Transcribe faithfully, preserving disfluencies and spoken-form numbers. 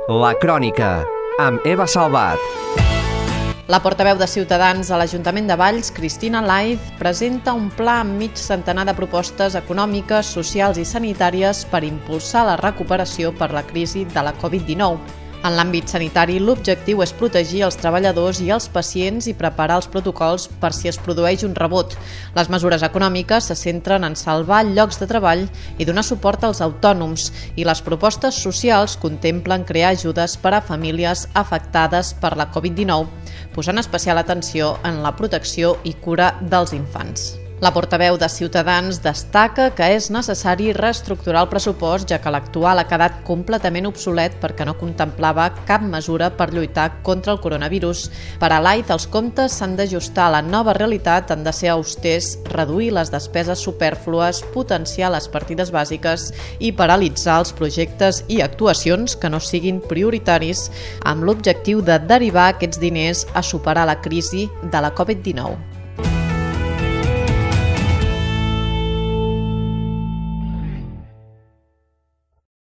La Crònica, amb Eva Salvat. La portaveu de Ciutadans a l'Ajuntament de Valls, Cristina Laiz, presenta un pla amb mig centenar de propostes econòmiques, socials i sanitàries per impulsar la recuperació per la crisi de la covid dinou. En l'àmbit sanitari, l'objectiu és protegir els treballadors i els pacients i preparar els protocols per si es produeix un rebot. Les mesures econòmiques se centren en salvar llocs de treball i donar suport als autònoms, i les propostes socials contemplen crear ajudes per a famílies afectades per la covid dinou, posant especial atenció en la protecció i cura dels infants. La portaveu de Ciutadans destaca que és necessari reestructurar el pressupost, ja que l'actual ha quedat completament obsolet perquè no contemplava cap mesura per lluitar contra el coronavirus. Per a Laiz, els comptes s'han d'ajustar a la nova realitat, han de ser austers, reduir les despeses supèrflues, potenciar les partides bàsiques i paralitzar els projectes i actuacions que no siguin prioritaris, amb l'objectiu de derivar aquests diners a superar la crisi de la covid dinou.